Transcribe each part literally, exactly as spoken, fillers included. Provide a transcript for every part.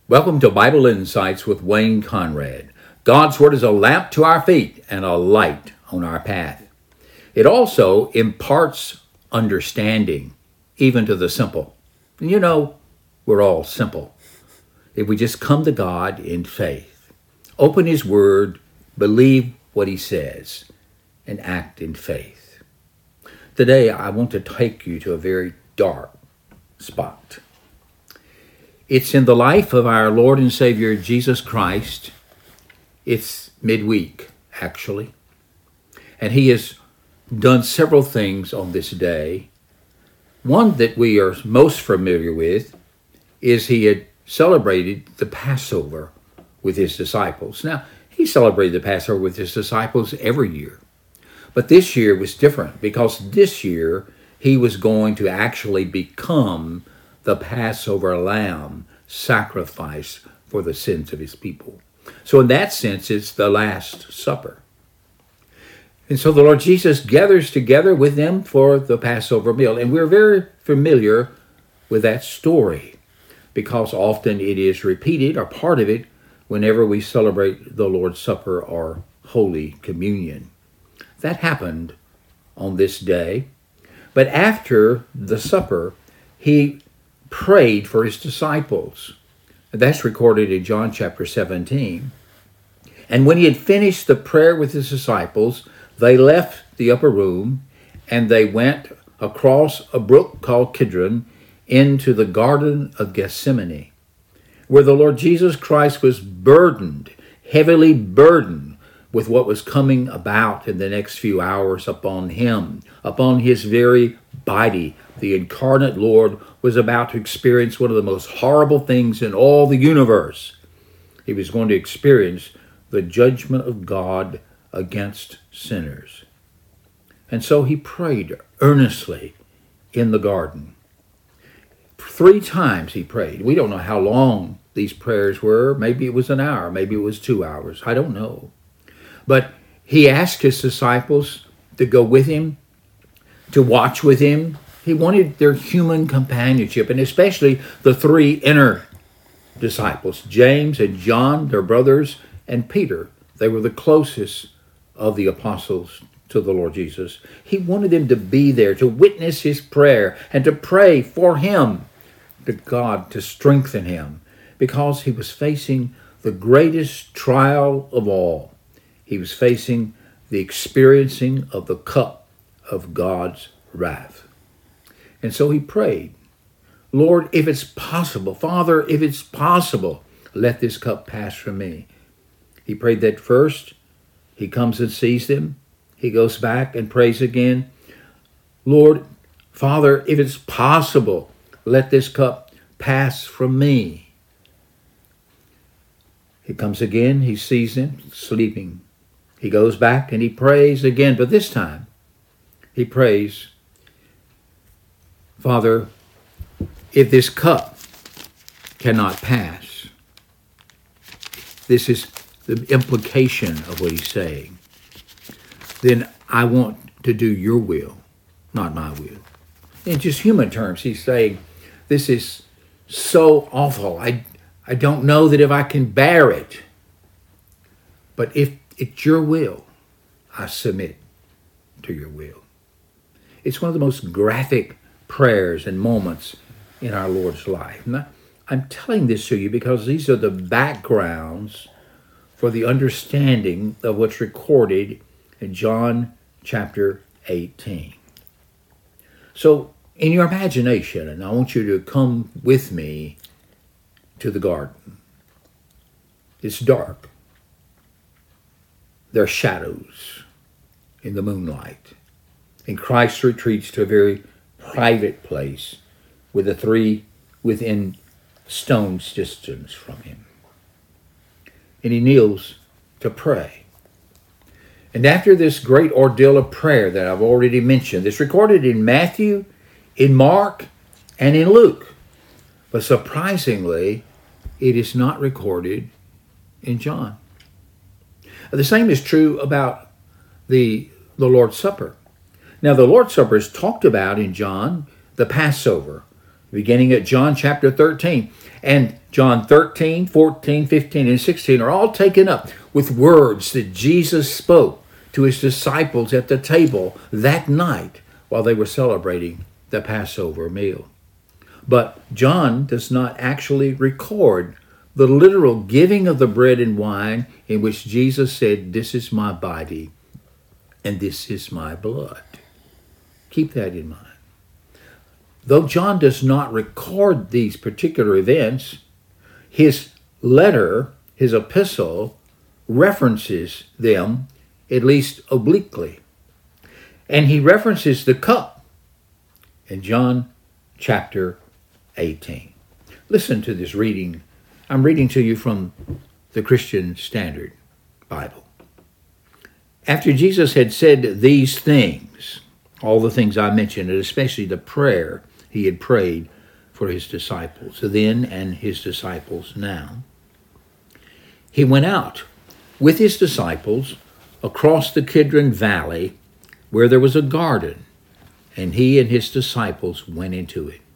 Welcome to Bible Insights with Wayne Conrad. God's Word is a lamp to our feet and a light on our path. It also imparts understanding, even to the simple. And you know, we're all simple. If we just come to God in faith, open His Word, believe what He says, and act in faith. Today, I want to take you to a very dark spot. It's in the life of our Lord and Savior, Jesus Christ. It's midweek, actually. And He has done several things on this day. One that we are most familiar with is He had celebrated the Passover with His disciples. Now, He celebrated the Passover with His disciples every year. But this year was different because this year He was going to actually become the Passover lamb sacrifice for the sins of His people. So in that sense, it's the Last Supper. And so the Lord Jesus gathers together with them for the Passover meal. And we're very familiar with that story because often it is repeated, or part of it, whenever we celebrate the Lord's Supper or Holy Communion. That happened on this day. But after the supper, He prayed for His disciples. That's recorded in John chapter seventeen. And when He had finished the prayer with His disciples, they left the upper room and they went across a brook called Kidron into the Garden of Gethsemane, where the Lord Jesus Christ was burdened, heavily burdened with what was coming about in the next few hours upon Him, upon His very body. The incarnate Lord was about to experience one of the most horrible things in all the universe. He was going to experience the judgment of God against sinners. And so He prayed earnestly in the garden. Three times He prayed. We don't know how long these prayers were. Maybe it was an hour. Maybe it was two hours. I don't know. But He asked His disciples to go with Him, to watch with Him. He wanted their human companionship, and especially the three inner disciples, James and John, their brothers, and Peter. They were the closest of the apostles to the Lord Jesus. He wanted them to be there, to witness His prayer, and to pray for Him, to God, to strengthen Him, because He was facing the greatest trial of all. He was facing the experiencing of the cup of God's wrath. And so He prayed, Lord, if it's possible, Father, if it's possible, let this cup pass from me. He prayed that first. He comes and sees them. He goes back and prays again. Lord, Father, if it's possible, let this cup pass from me. He comes again. He sees them sleeping. He goes back and He prays again. But this time, He prays, Father, if this cup cannot pass, this is the implication of what He's saying, then I want to do your will, not my will. In just human terms, He's saying, this is so awful. I, I don't know that if I can bear it. But if it's your will, I submit to your will. It's one of the most graphic prayers and moments in our Lord's life. And I'm telling this to you because these are the backgrounds for the understanding of what's recorded in John chapter eighteen. So in your imagination, and I want you to come with me to the garden. It's dark. There are shadows in the moonlight. And Christ retreats to a very private place with the three within stone's distance from Him. And He kneels to pray. And after this great ordeal of prayer that I've already mentioned, it's recorded in Matthew, in Mark, and in Luke. But surprisingly, it is not recorded in John. The same is true about the, the Lord's Supper. Now, the Lord's Supper is talked about in John, the Passover. beginning at John chapter thirteen. And John thirteen, fourteen, fifteen, and sixteen are all taken up with words that Jesus spoke to his disciples at the table that night while they were celebrating the Passover meal. But John does not actually record the literal giving of the bread and wine in which Jesus said, "This is my body and this is my blood." Keep that in mind. Though John does not record these particular events, his letter, his epistle, references them, at least obliquely. And he references the cup in John chapter eighteen. Listen to this reading. I'm reading to you from the Christian Standard Bible. After Jesus had said these things, all the things I mentioned, and especially the prayer he had prayed for his disciples then and his disciples now, he went out with his disciples across the Kidron Valley where there was a garden, and he and his disciples went into it.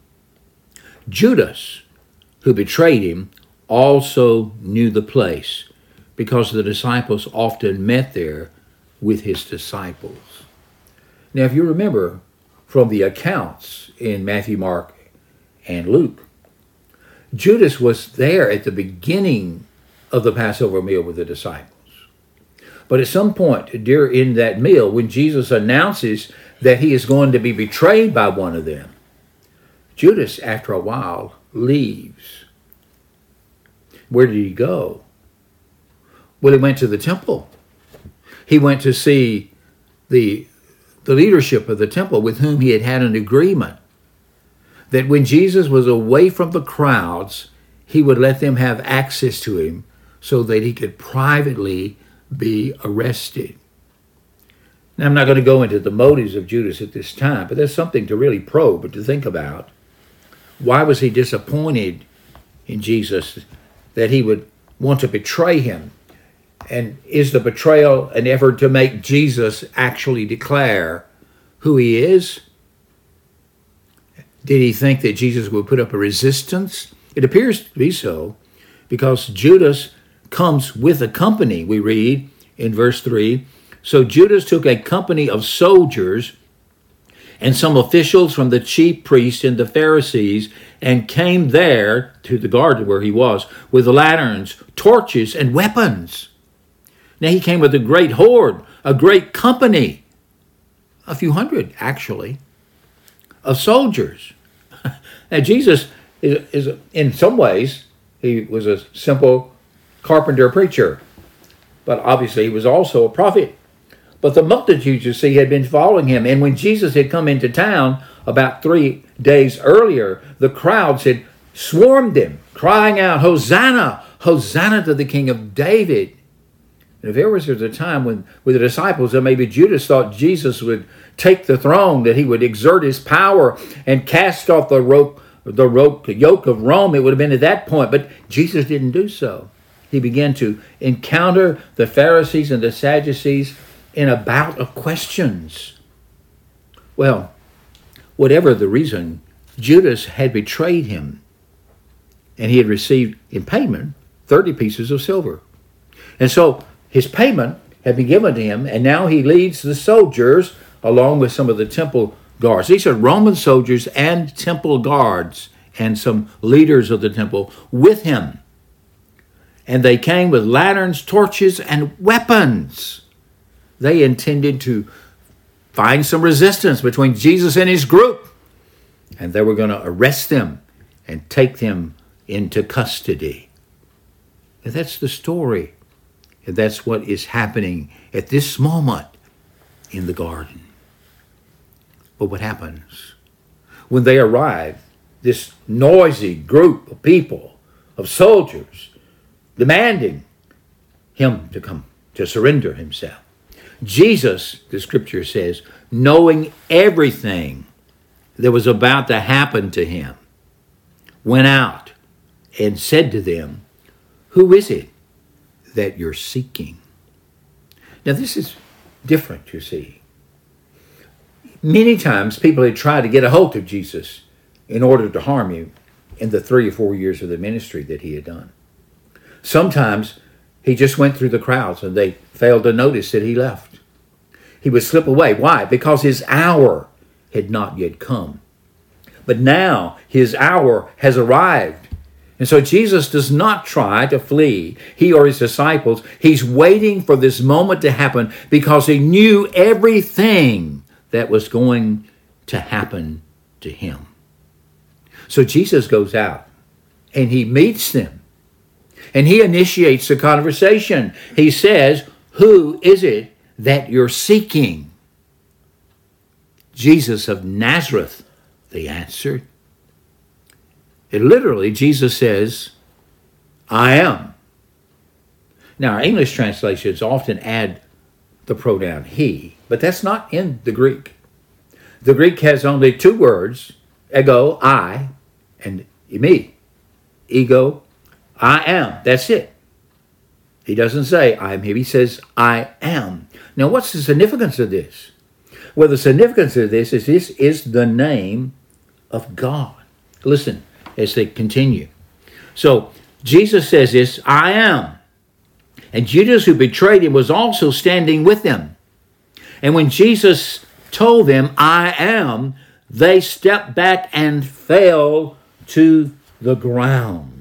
Judas, who betrayed him, also knew the place because the disciples often met there with his disciples. Now, if you remember from the accounts in Matthew, Mark, and Luke, Judas was there at the beginning of the Passover meal with the disciples. But at some point during that meal, when Jesus announces that he is going to be betrayed by one of them, Judas, after a while, leaves. Where did he go? Well, he went to the temple. He went to see the, the leadership of the temple with whom he had had an agreement that when Jesus was away from the crowds, he would let them have access to him so that he could privately be arrested. Now, I'm not going to go into the motives of Judas at this time, but there's something to really probe and to think about. Why was he disappointed in Jesus that he would want to betray him? And is the betrayal an effort to make Jesus actually declare who he is? Did he think that Jesus would put up a resistance? It appears to be so, because Judas comes with a company, we read in verse three. So Judas took a company of soldiers and some officials from the chief priests and the Pharisees, and came there to the garden where he was with lanterns, torches, and weapons. Now he came with a great horde, a great company, a few hundred actually, of soldiers. Now Jesus is, is in some ways, he was a simple carpenter preacher, but obviously he was also a prophet. But the multitudes, you see, had been following him. And when Jesus had come into town about three days earlier, the crowds had swarmed him, crying out, "Hosanna! Hosanna to the King of David!" And if there was a time when with the disciples, or maybe Judas thought Jesus would take the throne, that he would exert his power and cast off the rope, the rope, the yoke of Rome, it would have been at that point. But Jesus didn't do so. He began to encounter the Pharisees and the Sadducees in a bout of questions. Well, whatever the reason, Judas had betrayed him, and he had received in payment thirty pieces of silver. And so his payment had been given to him, and now he leads the soldiers along with some of the temple guards. These are Roman soldiers and temple guards and some leaders of the temple with him. And they came with lanterns, torches, and weapons. They intended to find some resistance between Jesus and his group. And they were going to arrest them and take them into custody. And that's the story. And that's what is happening at this moment in the garden. But what happens? When they arrive, this noisy group of people, of soldiers, demanding him to come, to surrender himself. Jesus, the scripture says, knowing everything that was about to happen to him, went out and said to them, "Who is it that you're seeking?" Now this is different, you see. Many times people had tried to get a hold of Jesus in order to harm you in the three or four years of the ministry that he had done. Sometimes he just went through the crowds and they failed to notice that he left. He would slip away. Why? Because his hour had not yet come. But now his hour has arrived. And so Jesus does not try to flee, he or his disciples. He's waiting for this moment to happen because he knew everything that was going to happen to him. So Jesus goes out and he meets them and he initiates the conversation. He says, "Who is it that you're seeking?" "Jesus of Nazareth," they answered. And literally, Jesus says, "I am." Now, our English translations often add the pronoun he, but that's not in the Greek. The Greek has only two words, ego, I, and me. Ego, I am. That's it. He doesn't say I am him. He says I am. Now, what's the significance of this? Well, the significance of this is this is the name of God. Listen as they continue. So Jesus says this, "I am." And Judas, who betrayed him, was also standing with them. And when Jesus told them, "I am," they stepped back and fell to the ground.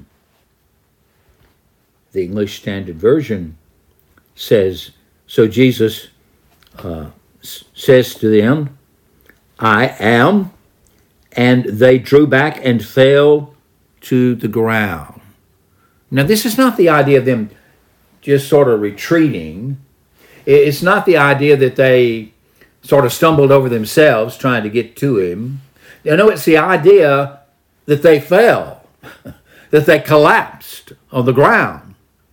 The English Standard Version says, so Jesus uh, says to them, "I am," and they drew back and fell to the ground. Now, this is not the idea of them just sort of retreating. It's not the idea that they sort of stumbled over themselves trying to get to him. You know, it's the idea that they fell, that they collapsed on the ground.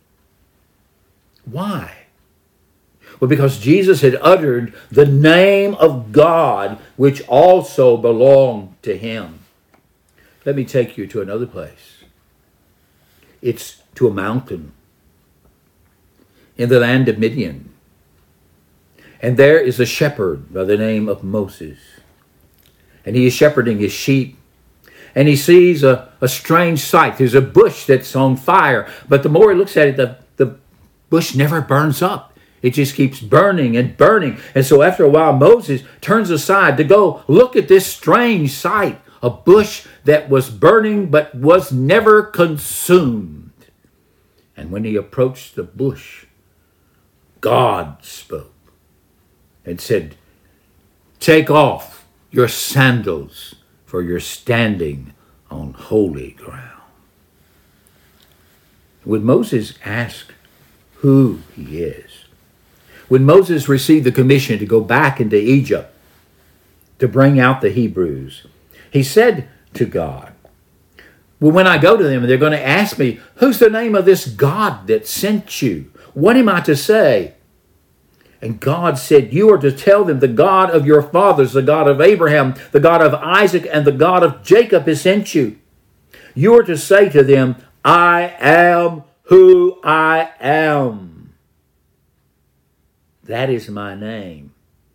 Why? Well, because Jesus had uttered the name of God, which also belonged to him. Let me take you to another place. It's to a mountain in the land of Midian. And there is a shepherd by the name of Moses. And he is shepherding his sheep. And he sees a, a strange sight. There's a bush that's on fire. But the more he looks at it, the, the bush never burns up. It just keeps burning and burning. And so after a while, Moses turns aside to go look at this strange sight. A bush that was burning but was never consumed. And when he approached the bush, God spoke and said, "Take off your sandals, for you're standing on holy ground." When Moses asked who he is, when Moses received the commission to go back into Egypt to bring out the Hebrews, he said to God, "Well, when I go to them, they're going to ask me, who's the name of this God that sent you? What am I to say?" And God said, "You are to tell them the God of your fathers, the God of Abraham, the God of Isaac, and the God of Jacob has sent you. You are to say to them, I am who I am. That is my name.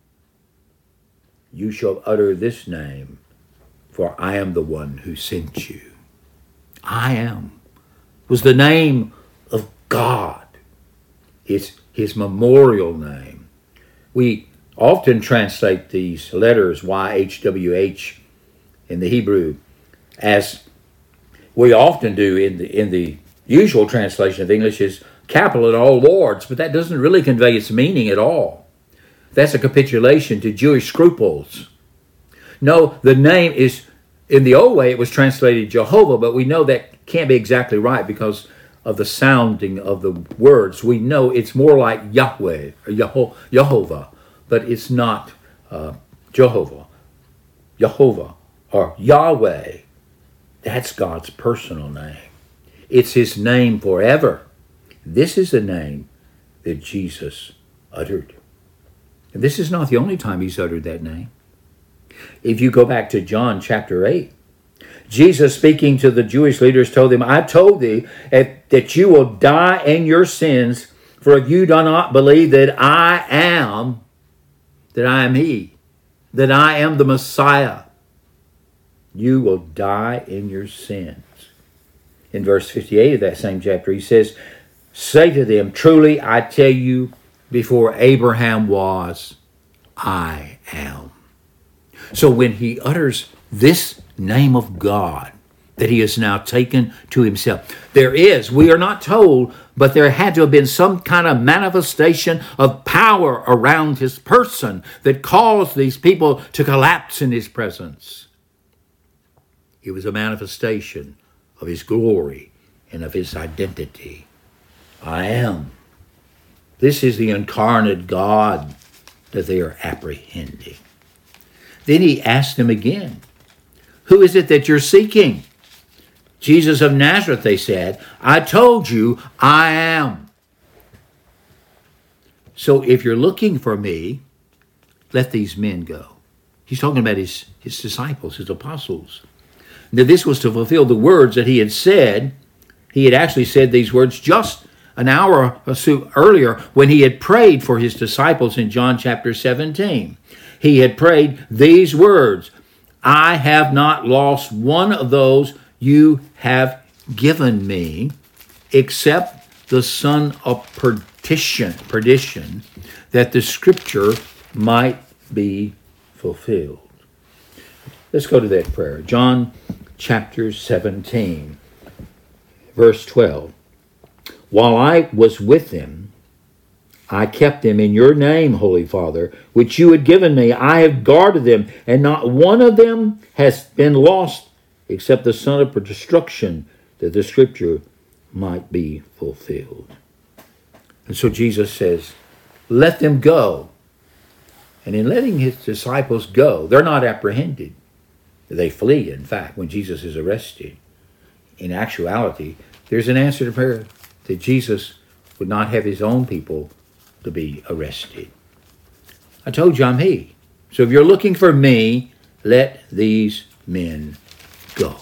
You shall utter this name, for I am the one who sent you." I am was the name of God. It's his memorial name. We often translate these letters, Y H W H, in the Hebrew, as we often do in the in the usual translation of English, is capital in all lords, but that doesn't really convey its meaning at all. That's a capitulation to Jewish scruples. No, the name is, in the old way, it was translated Jehovah, but we know that can't be exactly right because of the sounding of the words. We know it's more like Yahweh or Yeho- Jehovah, but it's not uh, Jehovah, Jehovah, or Yahweh. That's God's personal name. It's his name forever. This is the name that Jesus uttered. And this is not the only time he's uttered that name. If you go back to John chapter eight, Jesus, speaking to the Jewish leaders, told them, "I told thee that you will die in your sins, for if you do not believe that I am, that I am he, that I am the Messiah." You will die in your sins. In verse fifty-eight of that same chapter, he says, say to them, truly I tell you, before Abraham was, I am. So when he utters this name of God that he has now taken to himself, there is, we are not told, but there had to have been some kind of manifestation of power around his person that caused these people to collapse in his presence. It was a manifestation of his glory and of his identity. I am. This is the incarnate God that they are apprehending. Then he asked them again, who is it that you're seeking? Jesus of Nazareth, they said. I told you I am. So if you're looking for me, let these men go. He's talking about his, his disciples, his apostles. Now this was to fulfill the words that he had said. He had actually said these words just an hour or so earlier when he had prayed for his disciples in John chapter seventeen. He had prayed these words, I have not lost one of those you have given me, except the son of perdition, perdition, that the scripture might be fulfilled. Let's go to that prayer. John chapter seventeen, verse twelve. While I was with them, I kept them in your name, Holy Father, which you had given me. I have guarded them, and not one of them has been lost except the son of destruction, that the scripture might be fulfilled. And so Jesus says, let them go. And in letting his disciples go, they're not apprehended. They flee, in fact, when Jesus is arrested. In actuality, there's an answer to prayer that Jesus would not have his own people to be arrested. I told you I'm he. So if you're looking for me, let these men go.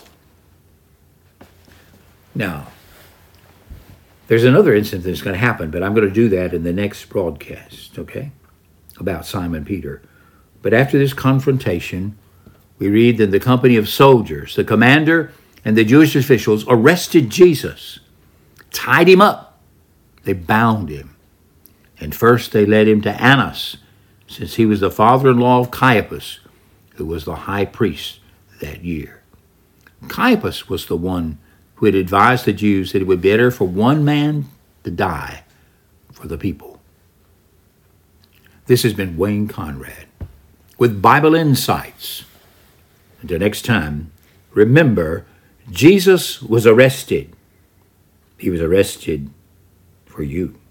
Now, there's another incident that's going to happen, but I'm going to do that in the next broadcast, okay, about Simon Peter. But after this confrontation, we read that the company of soldiers, the commander and the Jewish officials arrested Jesus, tied him up. They bound him. And first they led him to Annas, since he was the father-in-law of Caiaphas, who was the high priest that year. Caiaphas was the one who had advised the Jews that it would be better for one man to die for the people. This has been Wayne Conrad with Bible Insights. Until next time, remember, Jesus was arrested. He was arrested for you.